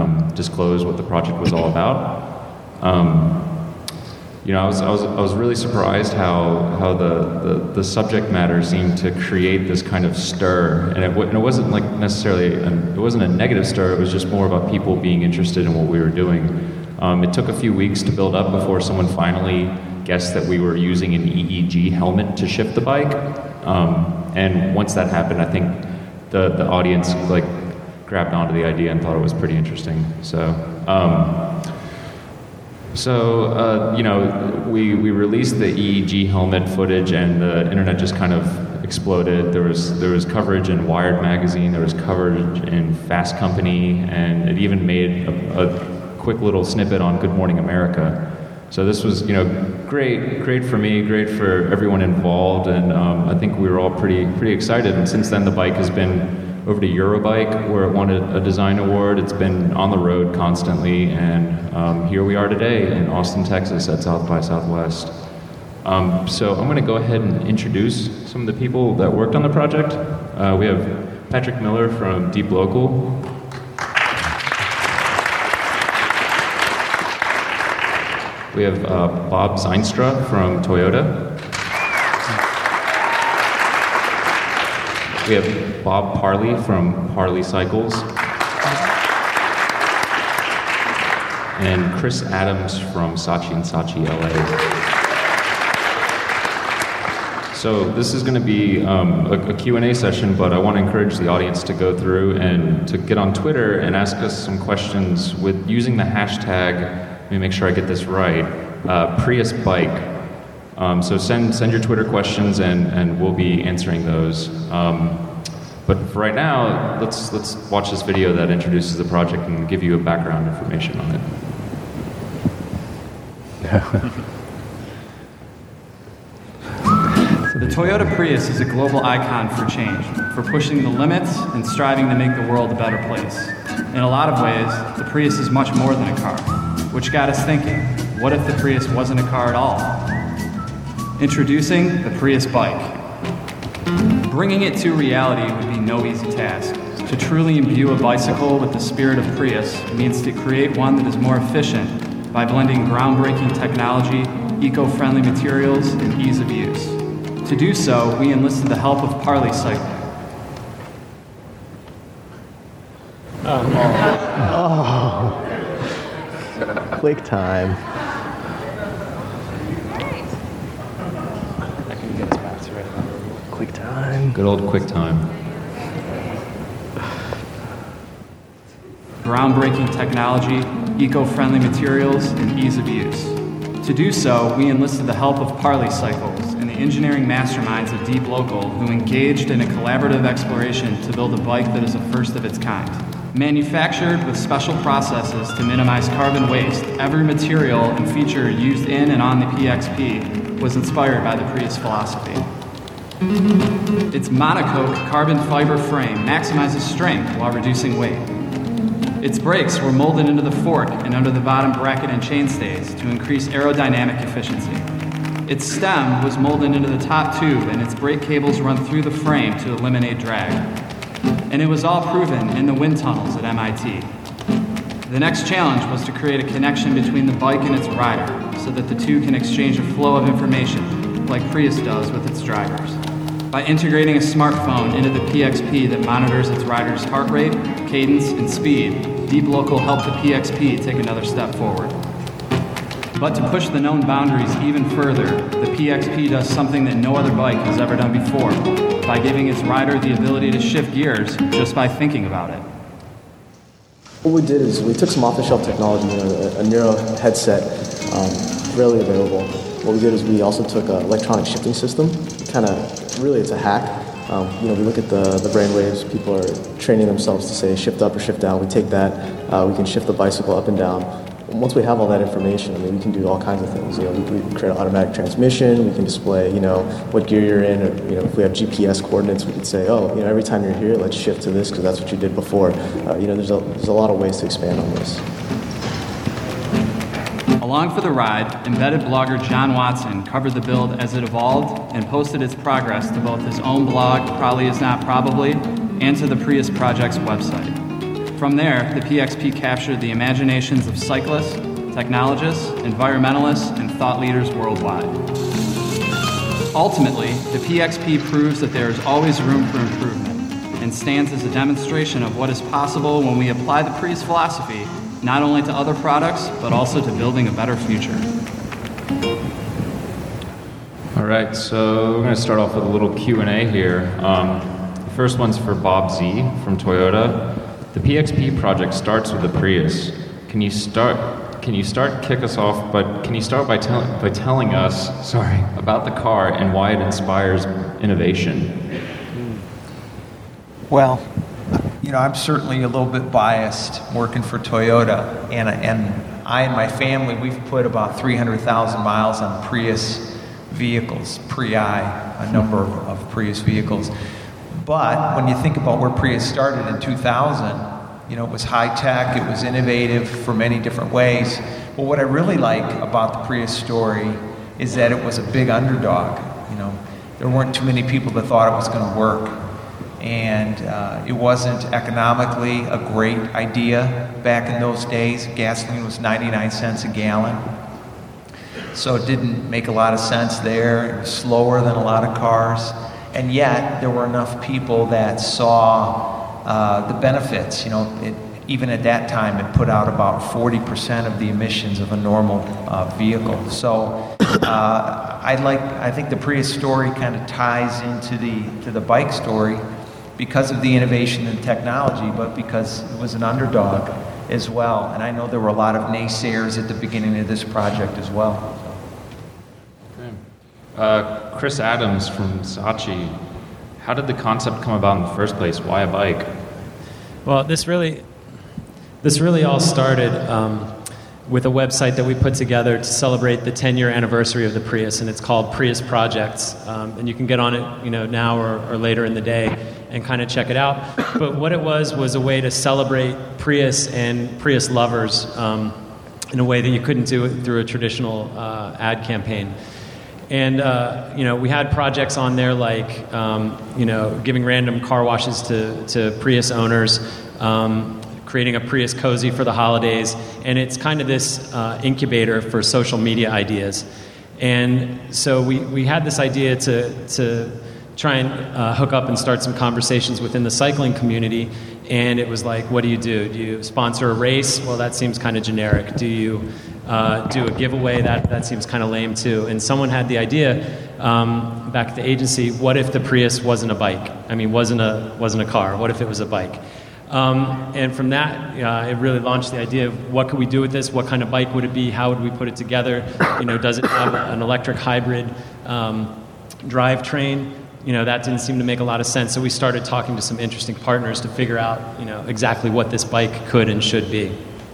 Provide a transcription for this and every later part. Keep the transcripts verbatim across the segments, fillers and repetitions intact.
um, disclose what the project was all about. Um, you know, I was, I was I was really surprised how how the, the, the subject matter seemed to create this kind of stir, and it, w- and it wasn't like necessarily a, it wasn't a negative stir. It was just more about people being interested in what we were doing. Um, it took a few weeks to build up before someone finally guessed that we were using an E E G helmet to shift the bike. Um, and once that happened, I think the the audience like grabbed onto the idea and thought it was pretty interesting. So. Um, So, uh, you know, we, we released the E E G helmet footage and the internet just kind of exploded. There was there was coverage in Wired magazine, there was coverage in Fast Company, and it even made a, a quick little snippet on Good Morning America. So this was, you know, great, great for me, great for everyone involved, and um, I think we were all pretty pretty excited. And since then, the bike has been over to Eurobike, where it won a, a design award. It's been on the road constantly, and um, here we are today in Austin, Texas at South by Southwest. Um, so I'm going to go ahead and introduce some of the people that worked on the project. Uh, we have Patrick Miller from Deep Local. We have uh, Bob Zeinstra from Toyota. We have Bob Parley from Parley Cycles. And Chris Adams from Saatchi and Saatchi L A. So this is going to be um, a, a Q and A session, but I want to encourage the audience to go through and to get on Twitter and ask us some questions with using the hashtag, let me make sure I get this right, uh, Prius Bike. Um, so send send your Twitter questions, and, and we'll be answering those. Um, but for right now, let's let's watch this video that introduces the project and give you a background information on it. The Toyota Prius is a global icon for change, for pushing the limits and striving to make the world a better place. In a lot of ways, the Prius is much more than a car, which got us thinking, what if the Prius wasn't a car at all? Introducing the Prius Bike. Bringing it to reality would be no easy task. To truly imbue a bicycle with the spirit of Prius means to create one that is more efficient by blending groundbreaking technology, eco-friendly materials, and ease of use. To do so, we enlisted the help of Parley Cycling. Oh. oh. Quick time. Quick time. Good old quick time. Groundbreaking technology, eco-friendly materials, and ease of use. To do so, we enlisted the help of Parley Cycles and the engineering masterminds of Deep Local, who engaged in a collaborative exploration to build a bike that is a first of its kind. Manufactured with special processes to minimize carbon waste, every material and feature used in and on the P X P was inspired by the Prius philosophy. Its monocoque carbon fiber frame maximizes strength while reducing weight. Its brakes were molded into the fork and under the bottom bracket and chainstays to increase aerodynamic efficiency. Its stem was molded into the top tube, and its brake cables run through the frame to eliminate drag. And it was all proven in the wind tunnels at M I T. The next challenge was to create a connection between the bike and its rider so that the two can exchange a flow of information like Prius does with its drivers. By integrating a smartphone into the P X P that monitors its rider's heart rate, cadence, and speed, Deep Local helped the P X P take another step forward. But to push the known boundaries even further, the P X P does something that no other bike has ever done before, by giving its rider the ability to shift gears just by thinking about it. What we did is we took some off-the-shelf technology, you know, a, a Neuro headset, um, readily available. What we did is we also took an electronic shifting system. Kind of, really, it's a hack. Um, you know, we look at the, the brain waves. People are training themselves to say shift up or shift down. We take that. Uh, we can shift the bicycle up and down. And once we have all that information, I mean, we can do all kinds of things. You know, we, we can create an automatic transmission. We can display, you know, what gear you're in. Or, you know, if we have G P S coordinates, we can say, oh, you know, every time you're here, let's shift to this because that's what you did before. Uh, you know, there's a, there's a lot of ways to expand on this. Along for the ride, embedded blogger John Watson covered the build as it evolved and posted its progress to both his own blog, Probably Is Not Probably, and to the Prius Project's website. From there, the P X P captured the imaginations of cyclists, technologists, environmentalists, and thought leaders worldwide. Ultimately, the P X P proves that there is always room for improvement and stands as a demonstration of what is possible when we apply the Prius philosophy not only to other products, but also to building a better future. All right, so we're going to start off with a little Q and A here. Um, the first one's for Bob Z from Toyota. The P X P project starts with the Prius. Can you start? Can you start kick us off? But can you start by telling by telling us, sorry, about the car and why it inspires innovation? Well, you know, I'm certainly a little bit biased working for Toyota, and and I and my family, we've put about three hundred thousand miles on Prius vehicles, Pre-I, a number of Prius vehicles. But when you think about where Prius started in two thousand, you know, it was high-tech, it was innovative for many different ways. But what I really like about the Prius story is that it was a big underdog. You know, there weren't too many people that thought it was going to work. And uh, it wasn't economically a great idea back in those days. Gasoline was ninety-nine cents a gallon. So it didn't make a lot of sense there. It was slower than a lot of cars. And yet, there were enough people that saw uh, the benefits. You know, it, even at that time, it put out about forty percent of the emissions of a normal uh, vehicle. So uh, I like, I think the Prius story kind of ties into the to the bike story because of the innovation and technology, but because it was an underdog as well. And I know there were a lot of naysayers at the beginning of this project as well. Okay. Uh, Chris Adams from Saatchi. How did the concept come about in the first place? Why a bike? Well, this really, this really all started um, with a website that we put together to celebrate the ten-year anniversary of the Prius, and it's called Prius Projects. Um, and you can get on it, you know, now or, or later in the day and kind of check it out. But what it was was a way to celebrate Prius and Prius lovers um, in a way that you couldn't do it through a traditional uh, ad campaign. And, uh, you know, we had projects on there like, um, you know, giving random car washes to, to Prius owners, um, creating a Prius cozy for the holidays, and it's kind of this uh, incubator for social media ideas. And so we, we had this idea to, to try and uh, hook up and start some conversations within the cycling community, and it was like, what do you do? Do you sponsor a race? Well, that seems kind of generic. Do you uh, do a giveaway? That, that seems kind of lame too. And someone had the idea um, back at the agency, what if the Prius wasn't a bike? I mean, wasn't a, wasn't a car. What if it was a bike? Um, and from that, uh, it really launched the idea of what could we do with this? What kind of bike would it be? How would we put it together? You know, does it have an electric hybrid um, drivetrain? You know, that didn't seem to make a lot of sense. So we started talking to some interesting partners to figure out, you know, exactly what this bike could and should be.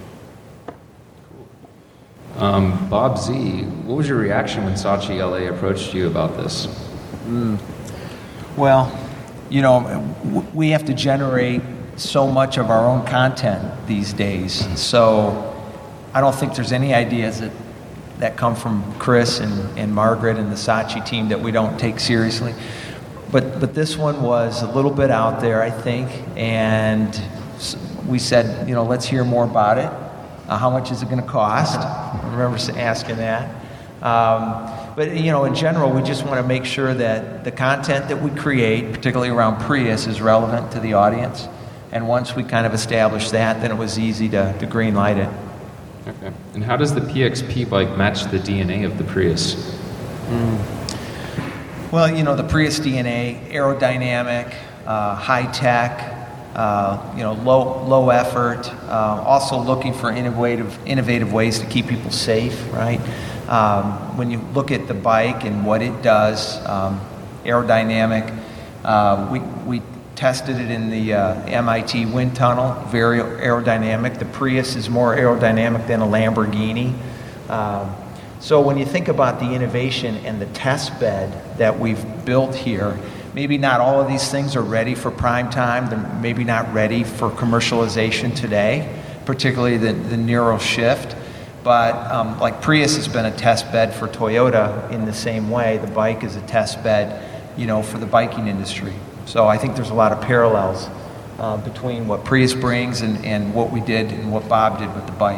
Um, Bob Z, what was your reaction when Saatchi L A approached you about this? Mm. Well, you know, w- we have to generate so much of our own content these days. So I don't think there's any ideas that, that come from Chris and, and Margaret and the Saatchi team that we don't take seriously. But but this one was a little bit out there, I think, and we said, you know, let's hear more about it. Uh, how much is it going to cost? I remember asking that. Um, but, you know, in general, we just want to make sure that the content that we create, particularly around Prius, is relevant to the audience. And once we kind of established that, then it was easy to, to green light it. Okay. And how does the P X P bike match the D N A of the Prius? Mm. Well, you know, the Prius D N A, aerodynamic, uh, high tech, uh, you know, low low effort, uh, also looking for innovative innovative ways to keep people safe, right? Um, when you look at the bike and what it does, um, aerodynamic, uh, we we tested it in the uh, M I T wind tunnel, very aerodynamic. The Prius is more aerodynamic than a Lamborghini. Um, so when you think about the innovation and the test bed that we've built here, maybe not all of these things are ready for prime time. They're maybe not ready for commercialization today, particularly the, the Nero Shift. But um, like Prius has been a test bed for Toyota in the same way. The bike is a test bed, you know, for the biking industry. So I think there's a lot of parallels uh, between what Prius brings and, and what we did and what Bob did with the bike.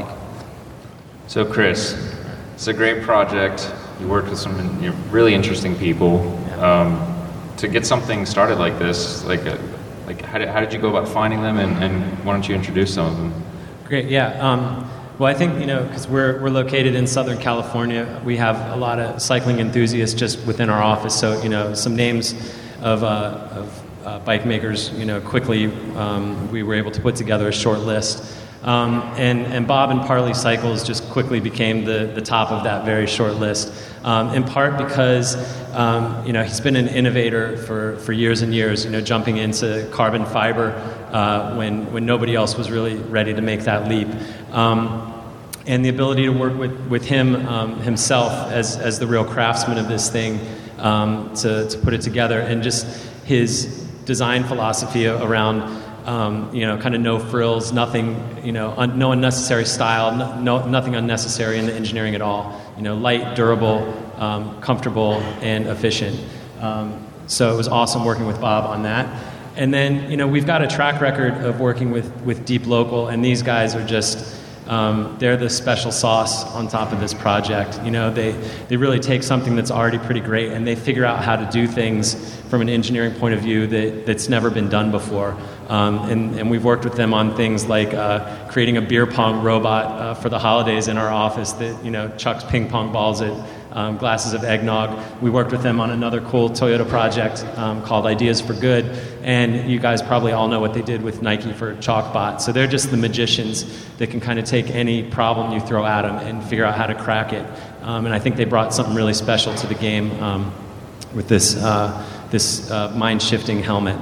So Chris, it's a great project. You worked with some you know, really interesting people. Um, to get something started like this, like a, like how did, how did you go about finding them, and, and why don't you introduce some of them? Great, yeah. Um, well, I think, you know, because we're, we're located in Southern California, we have a lot of cycling enthusiasts just within our office. So, you know, some names of, uh, of uh, bike makers, you know, quickly um, we were able to put together a short list. Um, and, and Bob and Parley Cycles just quickly became the, the top of that very short list, um, in part because um, you know, he's been an innovator for, for years and years, you know, jumping into carbon fiber uh, when, when nobody else was really ready to make that leap. Um, and the ability to work with, with him um, himself as, as the real craftsman of this thing um, to, to put it together, and just his design philosophy around Um, you know, kind of no frills, nothing, you know, un, no unnecessary style, no, no, nothing unnecessary in the engineering at all. You know, light, durable, um, comfortable, and efficient. Um, so it was awesome working with Bob on that. And then, you know, we've got a track record of working with, with Deep Local, and these guys are just, um, they're the special sauce on top of this project. You know, they, they really take something that's already pretty great, and they figure out how to do things from an engineering point of view that, that's never been done before. Um, and, and we've worked with them on things like uh, creating a beer pong robot uh, for the holidays in our office that, you know, chucks ping pong balls at um, glasses of eggnog. We worked with them on another cool Toyota project um, called Ideas for Good, and you guys probably all know what they did with Nike for Chalkbot. So they're just the magicians that can kind of take any problem you throw at them and figure out how to crack it. Um, and I think they brought something really special to the game um, with this, uh, this uh, mind-shifting helmet.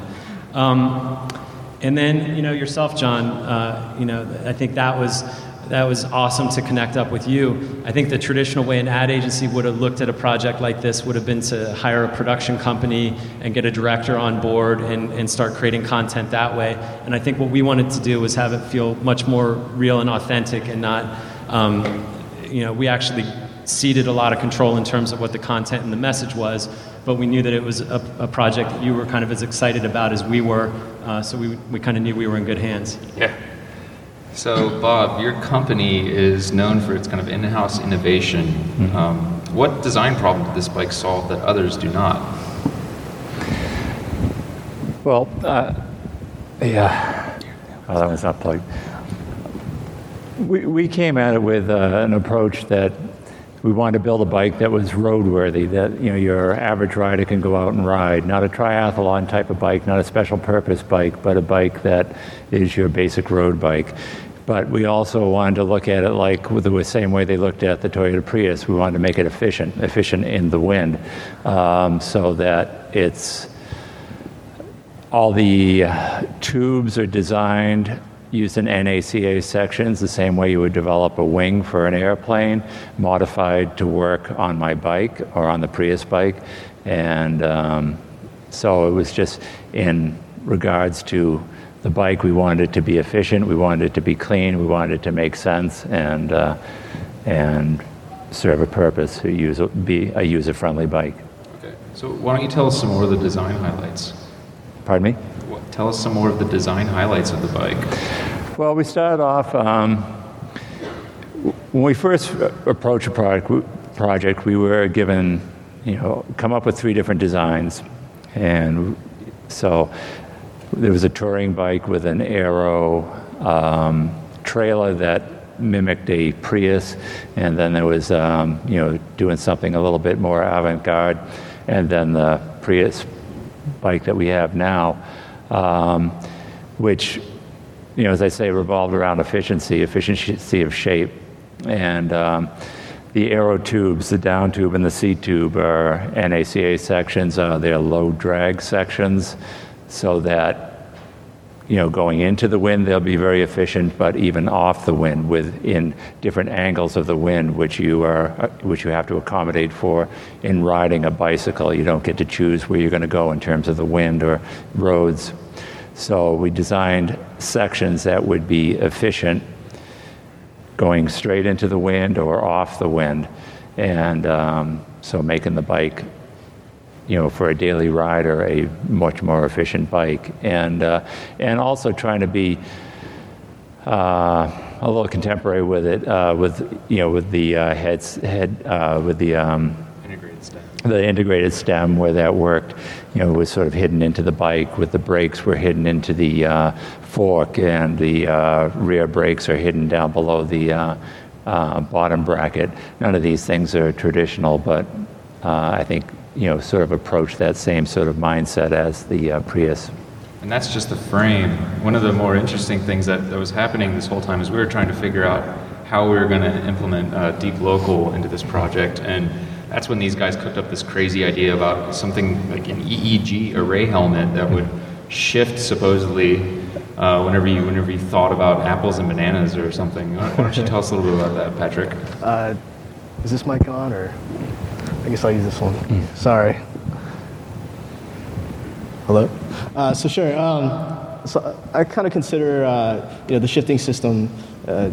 Um, And then, you know, yourself, John, uh, you know, I think that was that was awesome to connect up with you. I think the traditional way an ad agency would have looked at a project like this would have been to hire a production company and get a director on board and, and start creating content that way. And I think what we wanted to do was have it feel much more real and authentic, and not, um, you know, we actually ceded a lot of control in terms of what the content and the message was, but we knew that it was a, a project that you were kind of as excited about as we were, uh, so we, we kind of knew we were in good hands. Yeah. So, Bob, your company is known for its kind of in-house innovation. Mm-hmm. Um, what design problem did this bike solve that others do not? Well, uh, yeah, oh, that one's not plugged. We, we came at it with uh, an approach that we wanted to build a bike that was roadworthy, that, you know, your average rider can go out and ride. Not a triathlon type of bike, not a special purpose bike, but a bike that is your basic road bike. But we also wanted to look at it like with the same way they looked at the Toyota Prius. We wanted to make it efficient, efficient in the wind, um, so that it's all the tubes are designed using N A C A sections the same way you would develop a wing for an airplane, modified to work on my bike or on the Prius bike. And um, so it was just in regards to the bike, we wanted it to be efficient, we wanted it to be clean, we wanted it to make sense, and uh, and serve a purpose, to use, be a user-friendly bike. Okay, so why don't you tell us some more of the design highlights? Pardon me? Tell us some more of the design highlights of the bike. Well, we started off, um, when we first approached a product, project, we were given, you know, come up with three different designs. And so there was a touring bike with an aero um, trailer that mimicked a Prius, and then there was, um, you know, doing something a little bit more avant-garde, and then the Prius bike that we have now. Um, which, you know, as I say, revolved around efficiency, efficiency of shape. And um, the aero tubes, the down tube and the seat tube are N A C A sections. Uh, they're low drag sections, so that, you know, going into the wind, they'll be very efficient, but even off the wind, within different angles of the wind, which you are, which you have to accommodate for in riding a bicycle. You don't get to choose where you're going to go in terms of the wind or roads. So we designed sections that would be efficient, going straight into the wind or off the wind, and um, so making the bike you know, for a daily rider, a much more efficient bike, and uh, and also trying to be uh, a little contemporary with it, uh, with you know, with the uh, heads head uh, with the um, Integrated stem. the integrated stem where that worked, you know, was sort of hidden into the bike. With the brakes were hidden into the uh, fork, and the uh, rear brakes are hidden down below the uh, uh, bottom bracket. None of these things are traditional, but uh, I think, you know, sort of approach that same sort of mindset as the uh, Prius. And that's just the frame. One of the more interesting things that, that was happening this whole time is we were trying to figure out how we were going to implement uh, Deep Local into this project. And that's when these guys cooked up this crazy idea about something like an E E G array helmet that would shift supposedly uh, whenever you whenever you thought about apples and bananas or something. Why don't you tell us a little bit about that, Patrick? Uh, is this mic on, or I guess I'll use this one. Sorry. Hello. Uh, so sure. Um, so I kind of consider uh, you know, the shifting system uh,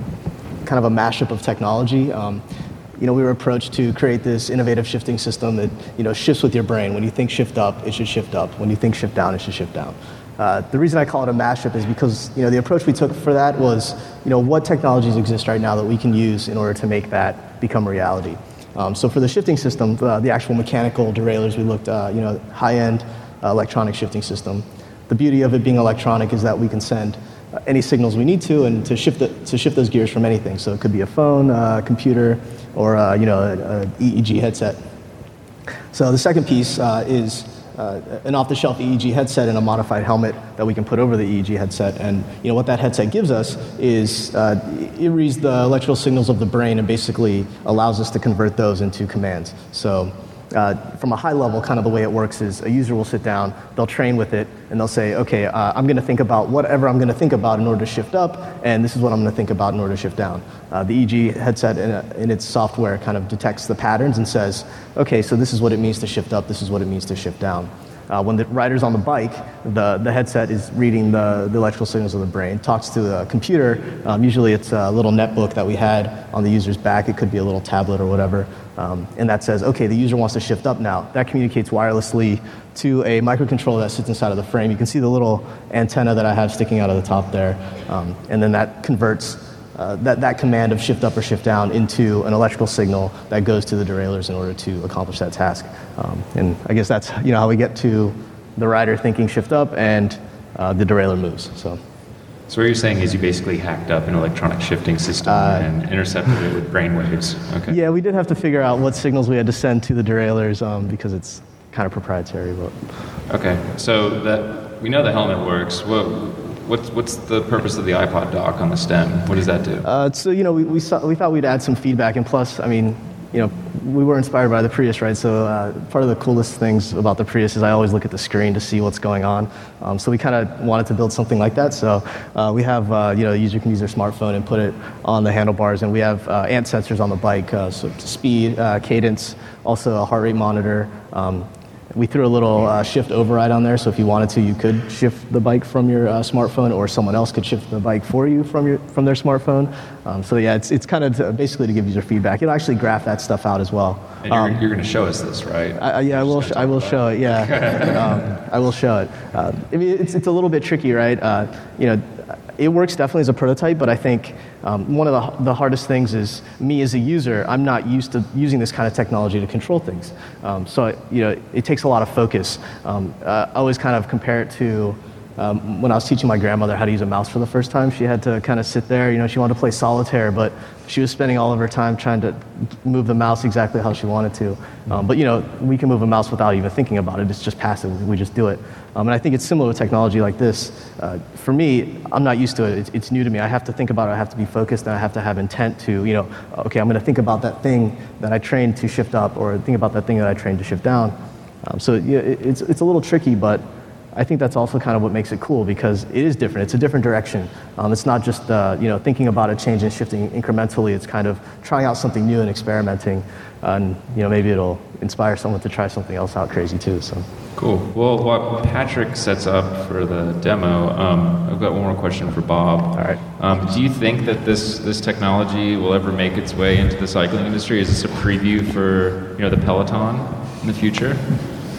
kind of a mashup of technology. Um, you know, we were approached to create this innovative shifting system that, you know, shifts with your brain. When you think shift up, it should shift up. When you think shift down, it should shift down. Uh, the reason I call it a mashup is because, you know, the approach we took for that was, you know, what technologies exist right now that we can use in order to make that become reality. Um, so for the shifting system, uh, the actual mechanical derailleurs, we looked, uh, you know, high-end uh, electronic shifting system. The beauty of it being electronic is that we can send uh, any signals we need to, and to shift the, to shift those gears from anything. So it could be a phone, uh, computer, or uh, you know, a, a E E G headset. So the second piece uh, is uh, an off-the-shelf E E G headset and a modified helmet that we can put over the E E G headset. And you know what that headset gives us is uh, it reads the electrical signals of the brain and basically allows us to convert those into commands. So uh, from a high level, kind of the way it works is a user will sit down, they'll train with it, and they'll say, okay, uh, I'm going to think about whatever I'm going to think about in order to shift up, and this is what I'm going to think about in order to shift down. Uh, the E E G headset in, a, in its software kind of detects the patterns and says, okay, so this is what it means to shift up, this is what it means to shift down. Uh, when the rider's on the bike, the, the headset is reading the, the electrical signals of the brain, talks to the computer. Um, usually it's a little netbook that we had on the user's back. It could be a little tablet or whatever. Um, and that says, okay, the user wants to shift up now. That communicates wirelessly to a microcontroller that sits inside of the frame. You can see the little antenna that I have sticking out of the top there. Um, and then that converts Uh, that, that command of shift up or shift down into an electrical signal that goes to the derailleurs in order to accomplish that task. Um, and I guess that's, you know, how we get to the rider thinking shift up and uh, the derailleur moves. So. So what you're saying is you basically hacked up an electronic shifting system Uh, and intercepted it with brainwaves. Okay. Yeah, we did have to figure out what signals we had to send to the derailleurs um, because it's kind of proprietary. But. Okay. So that we know the helmet works. What, what's what's the purpose of the iPod dock on the stem? What does that do? Uh, so you know, we we, saw, we thought we'd add some feedback, and plus, I mean, you know, we were inspired by the Prius, right? So uh, part of the coolest things about the Prius is I always look at the screen to see what's going on. Um, so we kind of wanted to build something like that. So uh, we have, uh, you know, the user can use their smartphone and put it on the handlebars, and we have uh, ant sensors on the bike, uh, so speed, uh, cadence, also a heart rate monitor. Um, We threw a little uh, shift override on there, so if you wanted to, you could shift the bike from your uh, smartphone, or someone else could shift the bike for you from your from their smartphone. Um, so yeah, it's it's kind of to, basically to give user feedback. It'll actually graph that stuff out as well. And you're, Um, you're going to show us this, right? I, I- yeah, I will. Sh- I will show it. Yeah, um, I will show it. Uh, I mean, it's it's a little bit tricky, right? Uh, you know, it works definitely as a prototype, but I think um, one of the the hardest things is me as a user. I'm not used to using this kind of technology to control things. Um, so you know, it takes a lot of focus. Um, uh, I always kind of compare it to. Um, when I was teaching my grandmother how to use a mouse for the first time, she had to kind of sit there. You know, she wanted to play solitaire, but she was spending all of her time trying to move the mouse exactly how she wanted to. Um, but you know, we can move a mouse without even thinking about it. It's just passive. We just do it. Um, and I think it's similar with technology like this. Uh, for me, I'm not used to it. It's, it's new to me. I have to think about it. I have to be focused, and I have to have intent to, you know, okay, I'm going to think about that thing that I trained to shift up, or think about that thing that I trained to shift down. Um, so yeah, it, it's it's a little tricky, but I think that's also kind of what makes it cool, because it is different. It's a different direction. Um, it's not just uh, you know, thinking about a change and shifting incrementally. It's kind of trying out something new and experimenting, and you know, maybe it'll inspire someone to try something else out crazy too. So Cool. Well, while Patrick sets up for the demo, um, I've got one more question for Bob. All right. Um, do you think that this this technology will ever make its way into the cycling industry? Is this a preview for, you know, the Peloton in the future?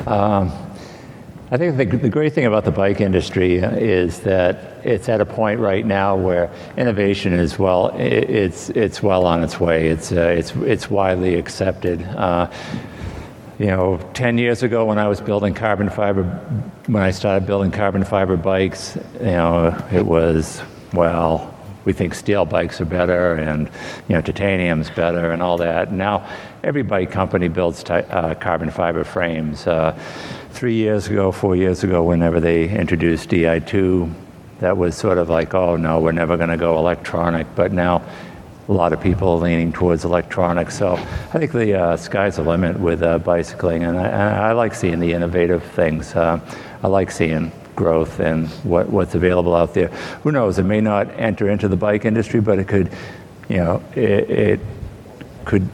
Um, I think the, the great thing about the bike industry is that it's at a point right now where innovation is well, it, it's it's well on its way. It's uh, it's it's widely accepted. Uh, you know, ten years ago when I was building carbon fiber, when I started building carbon fiber bikes, you know, it was, well, we think steel bikes are better, and you know, titanium's better, and all that. Now, every bike company builds ti- uh, carbon fiber frames. Uh, three years ago, four years ago, whenever they introduced D I two, that was sort of like, oh no, we're never going to go electronic. But now, a lot of people are leaning towards electronic. So I think the uh, sky's the limit with uh, bicycling, and I, and I like seeing the innovative things. Uh, I like seeing growth and what, what's available out there. Who knows? It may not enter into the bike industry, but it could, you know, it, it could,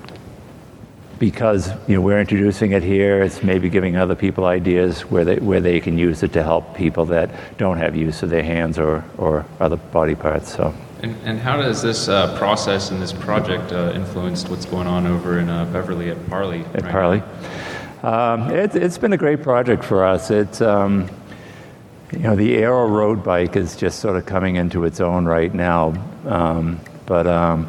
because you know we're introducing it here. It's maybe giving other people ideas where they where they can use it to help people that don't have use of their hands or or other body parts. So. And, and how does this uh, process and this project uh, influenced what's going on over in uh, Beverly at Parley? At right Parley, um, it, it's been a great project for us. It's um, you know, the Aero road bike is just sort of coming into its own right now, um, but um,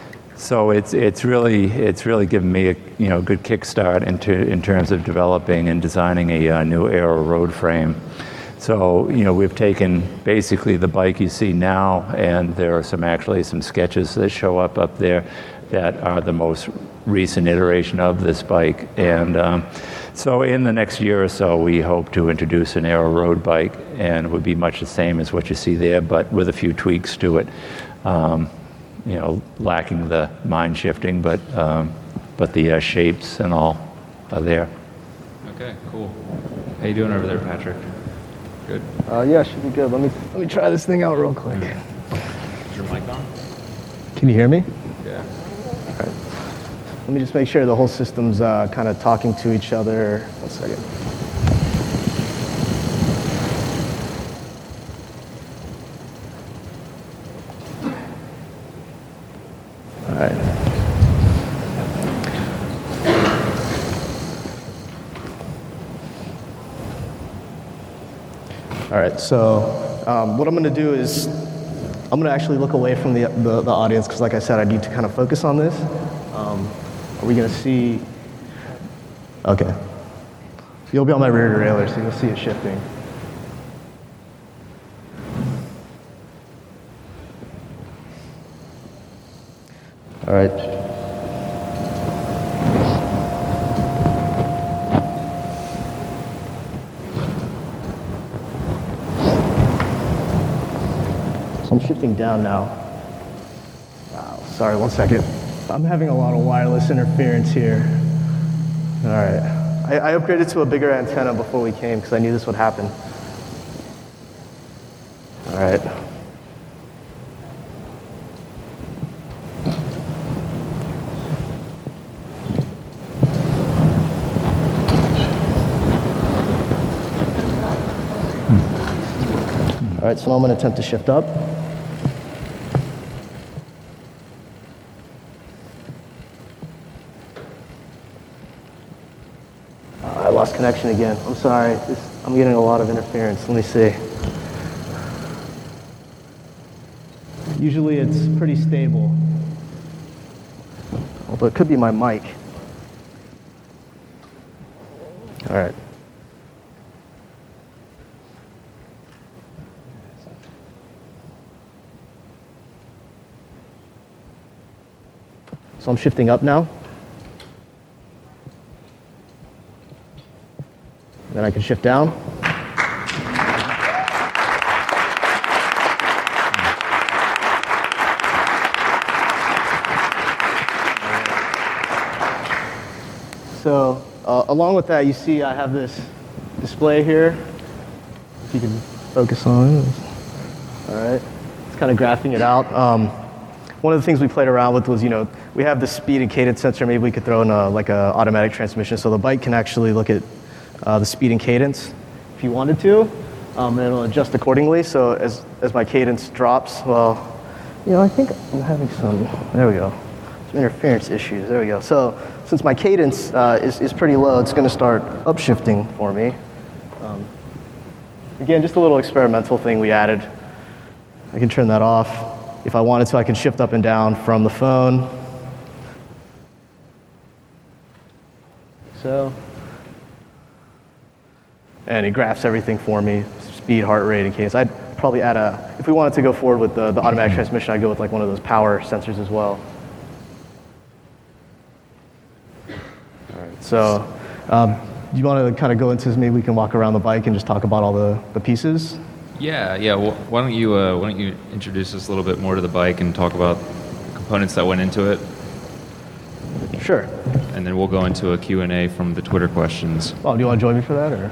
so it's it's really it's really given me a you know good kickstart into in terms of developing and designing a uh, new Aero road frame. So you know we've taken basically the bike you see now, and there are some actually some sketches that show up up there that are the most recent iteration of this bike, and um, so in the next year or so we hope to introduce an Aero road bike, and it would be much the same as what you see there, but with a few tweaks to it. Um, you know, lacking the mind shifting, but um, but the uh, shapes and all are there. Okay, cool. How you doing over there, Patrick? Good. Uh, yeah, should be good. Let me let me try this thing out real quick. Is your mic on? Can you hear me? Yeah. Let me just make sure the whole system's uh, kind of talking to each other. One second. All right. All right, so um, what I'm going to do is I'm going to actually look away from the, the, the audience because, like I said, I need to kind of focus on this. Um, are we going to see? Okay. You'll be on my rear derailleur, so you'll see it shifting. All right. So I'm shifting down now. Wow, sorry, one second. I'm having a lot of wireless interference here. All right. I, I upgraded to a bigger antenna before we came because I knew this would happen. All right. All right, so now I'm going to attempt to shift up. I lost connection again. I'm sorry. This, I'm getting a lot of interference. Let me see. Usually it's pretty stable. Although it could be my mic. All right. So I'm shifting up now. Then I can shift down. So uh, along with that, you see I have this display here. If you can focus on it. All right. It's kind of graphing it out. Um, one of the things we played around with was, you know, we have the speed and cadence sensor. Maybe we could throw in a, like a automatic transmission so the bike can actually look at uh, the speed and cadence if you wanted to. Um, and it'll adjust accordingly. So as, as my cadence drops, well, you know, I think I'm having some, there we go. some interference issues. There we go. So since my cadence uh, is, is pretty low, it's going to start upshifting for me. Um, again, just a little experimental thing we added. I can turn that off. If I wanted to, I can shift up and down from the phone. So, and it graphs everything for me, speed, heart rate, and cadence. I'd probably add a, if we wanted to go forward with the, the automatic transmission, I'd go with like one of those power sensors as well. All right, so um, you want to kind of go into this, maybe we can walk around the bike and just talk about all the, the pieces? Yeah, yeah. Well, why don't you uh, why don't you introduce us a little bit more to the bike and talk about the components that went into it, Sure. and then we'll go into a Q and A from the Twitter questions. Well, do you want to join me for that, or?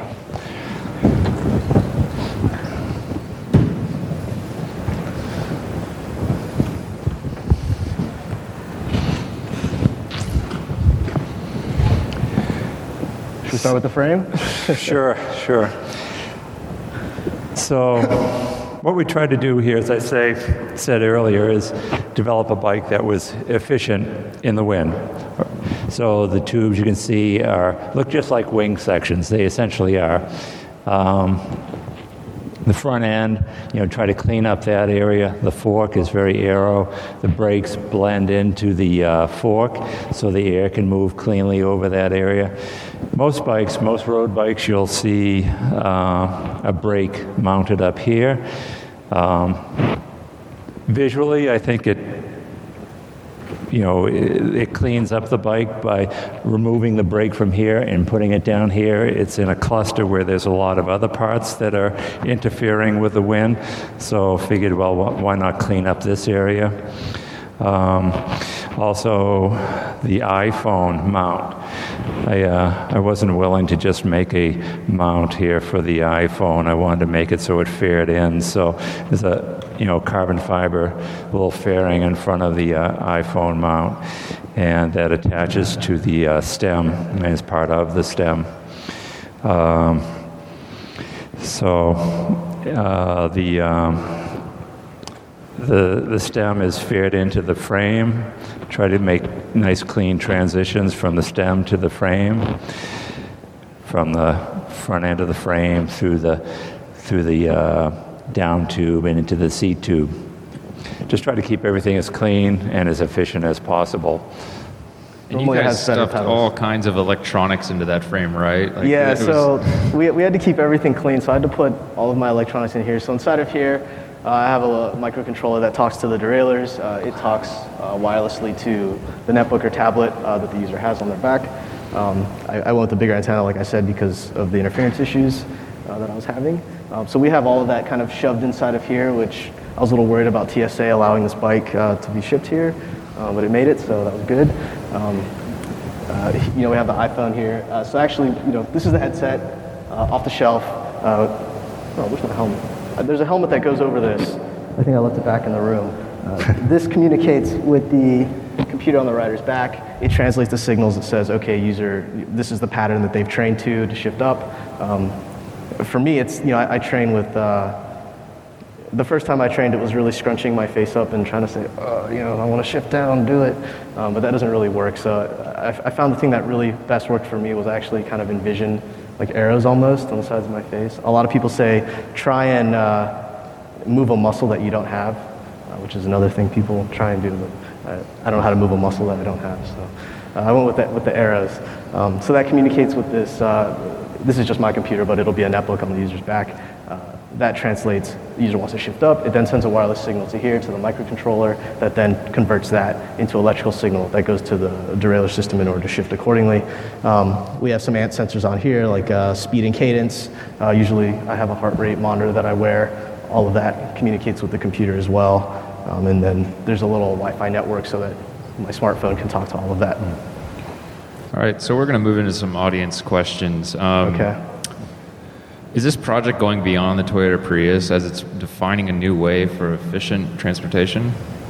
Should we start with the frame? Sure, sure. So what we tried to do here, as I say, said earlier, is develop a bike that was efficient in the wind. So the tubes you can see are look just like wing sections. They essentially are. Um, the front end, you know, try to clean up that area. The fork is very aero. The brakes blend into the uh, fork so the air can move cleanly over that area. Most bikes, most road bikes, you'll see uh, a brake mounted up here. Um, visually, I think it, you know, it, it cleans up the bike by removing the brake from here and putting it down here. It's in a cluster where there's a lot of other parts that are interfering with the wind. So figured, well, why not clean up this area? Um, also, the iPhone mount. I, uh, I wasn't willing to just make a mount here for the iPhone. I wanted to make it so it fared in. So there's a, you know, carbon fiber little fairing in front of the uh, iPhone mount, and that attaches to the uh, stem and is part of the stem. Um, so uh, the um, The, the stem is faired into the frame. Try to make nice clean transitions from the stem to the frame, from the front end of the frame through the through the uh, down tube and into the seat tube. Just try to keep everything as clean and as efficient as possible. And you Normally it guys has better stuffed pedals. all kinds of electronics into that frame, right? Like, Yeah, it was- so we, we had to keep everything clean, so I had to put all of my electronics in here. So inside of here, uh, I have a microcontroller that talks to the derailleurs. Uh, it talks uh, wirelessly to the netbook or tablet uh, that the user has on their back. Um, I, I went with the bigger antenna, like I said, because of the interference issues uh, that I was having. Um, so we have all of that kind of shoved inside of here, which I was a little worried about T S A allowing this bike uh, to be shipped here, uh, but it made it, so that was good. Um, Uh, you know, we have the iPhone here. Uh, so actually, you know, this is the headset uh, off the shelf. Uh, oh, where's my helmet? Uh, there's a helmet that goes over this. I think I left it back in the room. Uh, this communicates with the computer on the rider's back. It translates the signals. It says, okay, user, this is the pattern that they've trained to to shift up. Um, for me, it's, you know, I, I train with, uh, the first time I trained, it was really scrunching my face up and trying to say, oh, you know, I want to shift down, do it. Um, but that doesn't really work. So I, I found the thing that really best worked for me was actually kind of envision like arrows almost on the sides of my face. A lot of people say, try and uh, move a muscle that you don't have, uh, which is another thing people try and do. But I, I don't know how to move a muscle that I don't have. So uh, I went with, that, with the arrows. Um, so that communicates with this. Uh, this is just my computer, but it'll be a netbook on the user's back. Uh, That translates, the user wants to shift up, it then sends a wireless signal to here, to the microcontroller, that then converts that into electrical signal that goes to the derailleur system in order to shift accordingly. Um, we have some A N T sensors on here, like uh, speed and cadence. Uh, usually I have a heart rate monitor that I wear. All of that communicates with the computer as well. Um, and then there's a little Wi-Fi network so that my smartphone can talk to all of that. All right, so we're going to move into some audience questions. Um, Okay. Is this project going beyond the Toyota Prius as it's defining a new way for efficient transportation?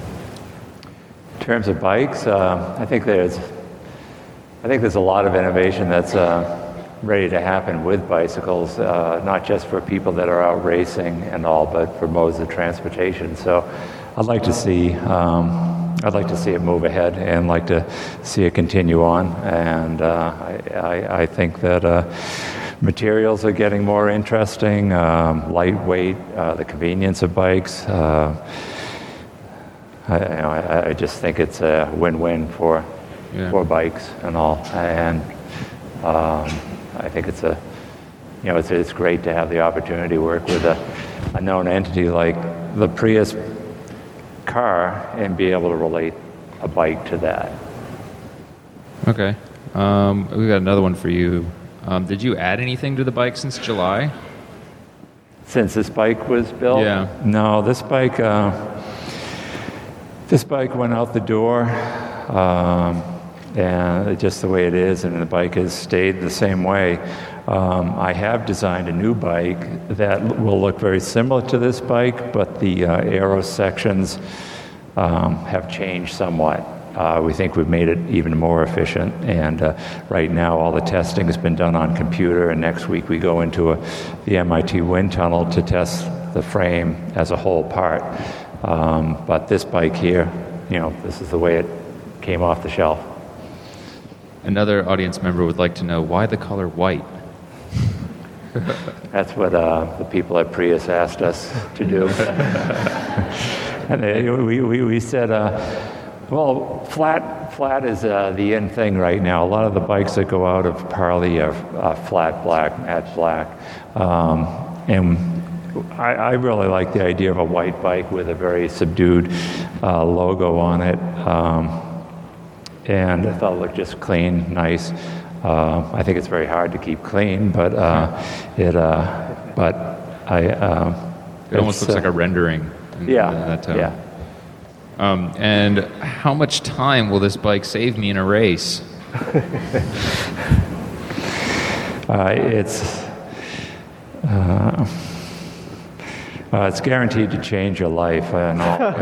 In terms of bikes, uh, I think there's, I think there's a lot of innovation that's uh, ready to happen with bicycles, uh, not just for people that are out racing and all, but for modes of transportation. So, I'd like to see um, I'd like to see it move ahead and like to see it continue on. And uh, I, I, I think that uh, materials are getting more interesting, um, lightweight, uh, the convenience of bikes. Uh, I, you know, I, I just think it's a win-win for Yeah. for bikes and all. And um, I think it's a, you know, it's, it's great to have the opportunity to work with a, a known entity like the Prius car and be able to relate a bike to that. Okay. Um, we got another one for you. Um, did you add anything to the bike since July? Since this bike was built? Yeah. No, this bike, uh, this bike went out the door, um, and just the way it is, and the bike has stayed the same way. Um, I have designed a new bike that will look very similar to this bike, but the uh, aero sections um, have changed somewhat. Uh, we think we've made it even more efficient, and uh, right now all the testing has been done on computer, and next week we go into a, the M I T wind tunnel to test the frame as a whole part. Um, but this bike here, you know, this is the way it came off the shelf. Another audience member would like to know why the color white. That's what uh, the people at Prius asked us to do. And they, we, we, we said, uh, well, flat flat is uh, the in thing right now. A lot of the bikes that go out of Parley are uh, flat black, matte black. Um, and I, I really like the idea of a white bike with a very subdued uh, logo on it. Um, and I thought it looked just clean, nice. Uh, I think it's very hard to keep clean, but uh, it. Uh, but I. Uh, It almost looks uh, like a rendering. In, yeah. in that tone. Yeah. Um, and how much time will this bike save me in a race? uh, it's. Uh, uh, it's guaranteed to change your life. Uh, not,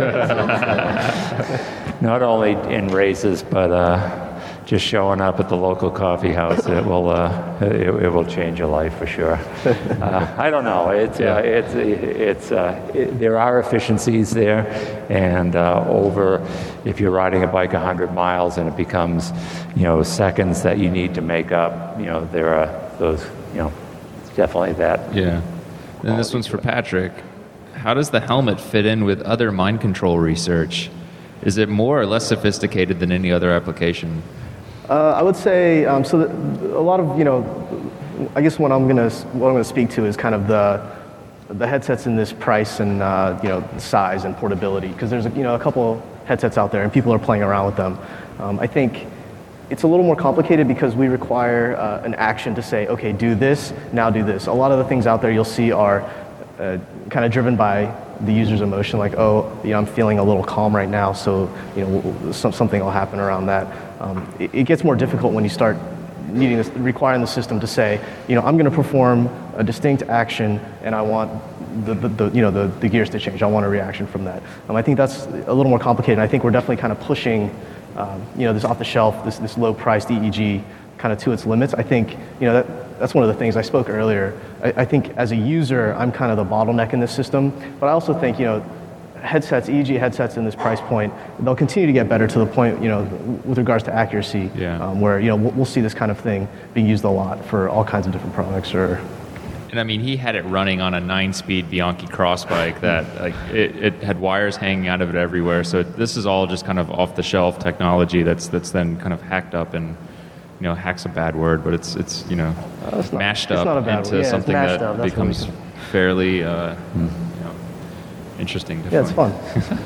not only in races, but uh, just showing up at the local coffee house. It will. Uh, it, it will change your life for sure. Uh, I don't know. It's. Uh, it's. It's. Uh, it, there are efficiencies there, and uh, over. If you're riding a bike one hundred miles and it becomes, you know, seconds that you need to make up, you know, there are those. You know, it's definitely that. Yeah. And this one's for Patrick. How does the helmet fit in with other mind control research? Is it more or less sophisticated than any other application? Uh, I would say um, so. That a lot of you know, I guess what I'm gonna what I'm gonna speak to is kind of the the headsets in this price and uh, you know size and portability, because there's you know a couple headsets out there and people are playing around with them. Um, I think it's a little more complicated because we require uh, an action to say, okay, do this, now do this. A lot of the things out there you'll see are uh, kind of driven by the user's emotion, like, oh, you know, I'm feeling a little calm right now, so you know, some, something will happen around that. Um, it, it gets more difficult when you start needing this, requiring the system to say, you know, I'm going to perform a distinct action, and I want the, the, the you know the, the gears to change. I want a reaction from that. Um, I think that's a little more complicated. And I think we're definitely kind of pushing, um, you know, this off the shelf, this this low-priced E E G kind of to its limits. I think, you know, that that's one of the things I spoke earlier. I, I think as a user, I'm kind of the bottleneck in this system, but I also think, you know, headsets, E E G headsets in this price point, they'll continue to get better to the point, you know, with regards to accuracy, Yeah. um, where, you know, we'll, we'll see this kind of thing being used a lot for all kinds of different products. Or, And I mean, he had it running on a nine-speed Bianchi cross bike that like it, it had wires hanging out of it everywhere. So this is all just kind of off-the-shelf technology that's that's then kind of hacked up and, you know, hack's a bad word, but it's it's you know it's not- mashed it's up not a bad into word. Yeah, it's something mashed that up. That's what we becomes can- fairly uh, you know interesting to yeah, it's find.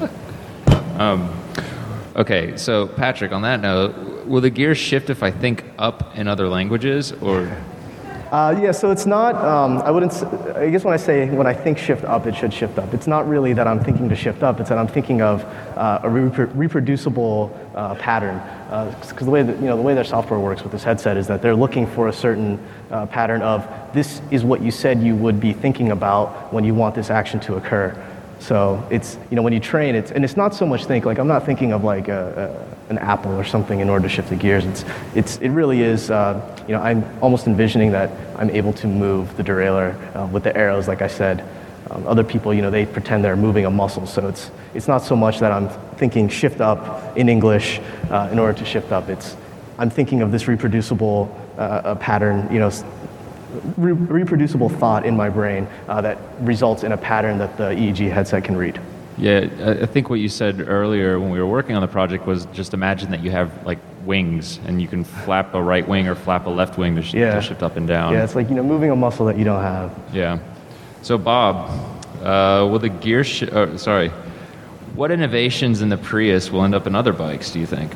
fun. Okay, so Patrick, on that note, will the gears shift if I think up in other languages, or? Uh, yeah, so it's not, um, I wouldn't, s- I guess when I say, when I think shift up, it should shift up. It's not really that I'm thinking to shift up, it's that I'm thinking of uh, a repro- reproducible uh, pattern. Because the way that, you know, the way their software works with this headset is that they're looking for a certain uh, pattern of, this is what you said you would be thinking about when you want this action to occur. So it's, you know, when you train, it's, and it's not so much think, like I'm not thinking of like a, a, an apple or something in order to shift the gears. It's, it's, it really is, uh, you know, I'm almost envisioning that I'm able to move the derailleur uh, with the arrows, like I said, Um, other people, you know, they pretend they're moving a muscle. So it's it's not so much that I'm thinking shift up in English uh, in order to shift up. It's I'm thinking of this reproducible uh, a pattern, you know, re- reproducible thought in my brain uh, that results in a pattern that the E E G headset can read. Yeah, I I think what you said earlier when we were working on the project was just imagine that you have like wings and you can flap a right wing or flap a left wing to, sh- Yeah. to shift up and down. Yeah, it's like, you know, moving a muscle that you don't have. Yeah. So Bob, uh, will the gear, sh- uh, sorry, what innovations in the Prius will end up in other bikes, do you think?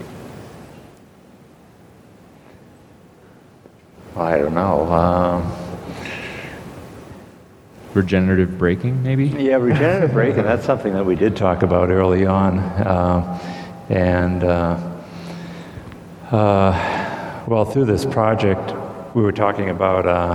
I don't know. Um, Regenerative braking, maybe? Yeah, regenerative braking, that's something that we did talk about early on. Uh, and, uh, uh, well, through this project, we were talking about uh,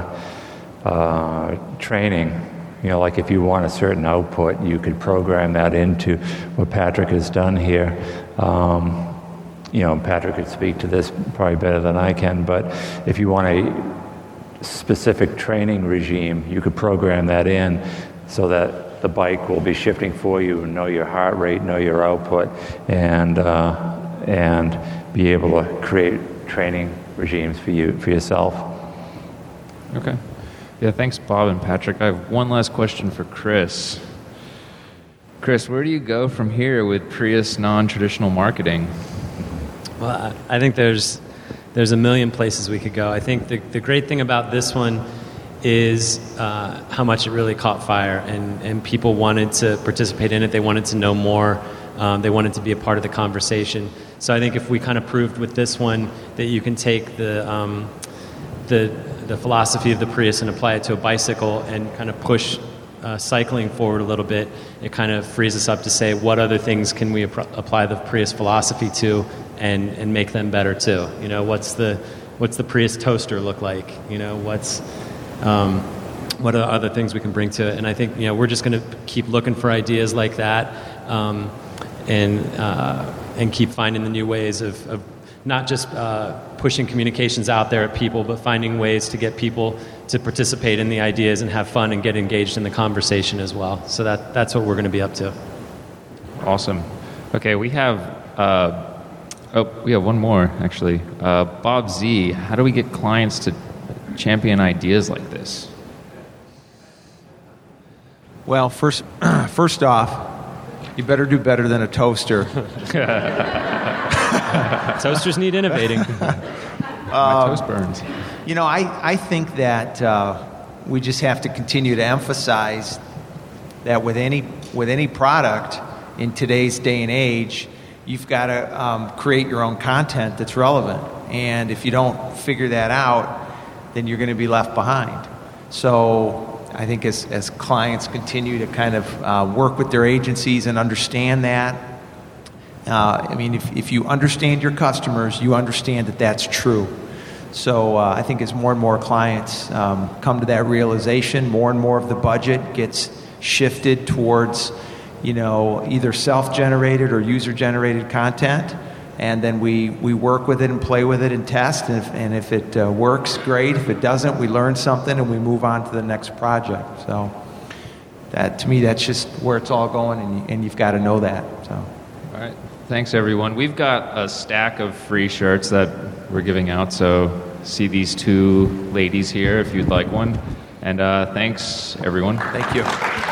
uh, training. You know, like if you want a certain output, you could program that into what Patrick has done here. Um, you know, Patrick could speak to this probably better than I can, but if you want a specific training regime, you could program that in so that the bike will be shifting for you and know your heart rate, know your output, and uh, and be able to create training regimes for you for yourself. Okay. Yeah, thanks, Bob and Patrick. I have one last question for Chris. Chris, where do you go from here with Prius non-traditional marketing? Well, I I think there's there's a million places we could go. I think the, the great thing about this one is uh, how much it really caught fire, and, and people wanted to participate in it. They wanted to know more. Um, they wanted to be a part of the conversation. So I think if we kind of proved with this one that you can take the um, the the philosophy of the Prius and apply it to a bicycle and kind of push uh, cycling forward a little bit, it kind of frees us up to say what other things can we ap- apply the Prius philosophy to and, and make them better too. You know, what's the what's the Prius toaster look like? You know, what's um, what are other things we can bring to it? And I think, you know, we're just going to keep looking for ideas like that, um, and uh, and keep finding the new ways of, of not just uh, pushing communications out there at people, but finding ways to get people to participate in the ideas and have fun and get engaged in the conversation as well. So that that's what we're going to be up to. Awesome. Okay, we have uh, oh we have one more actually. Uh, Bob Z, how do we get clients to champion ideas like this? Well, first, first off, you better do better than a toaster. Toasters need innovating. My toast burns. You know, I, I think that uh, we just have to continue to emphasize that with any with any product in today's day and age, you've got to um, create your own content that's relevant. And if you don't figure that out, then you're going to be left behind. So I think as, as clients continue to kind of uh, work with their agencies and understand that, uh, I mean, if, if you understand your customers, you understand that that's true. So uh, I think as more and more clients um, come to that realization, more and more of the budget gets shifted towards, you know, either self-generated or user-generated content, and then we, we work with it and play with it and test, and if, and if it uh, works, great. If it doesn't, we learn something and we move on to the next project. So that, to me, that's just where it's all going, and, you, and you've got to know that. So. All right. Thanks, everyone. We've got a stack of free shirts that we're giving out, so see these two ladies here if you'd like one. And uh, thanks, everyone. Thank you.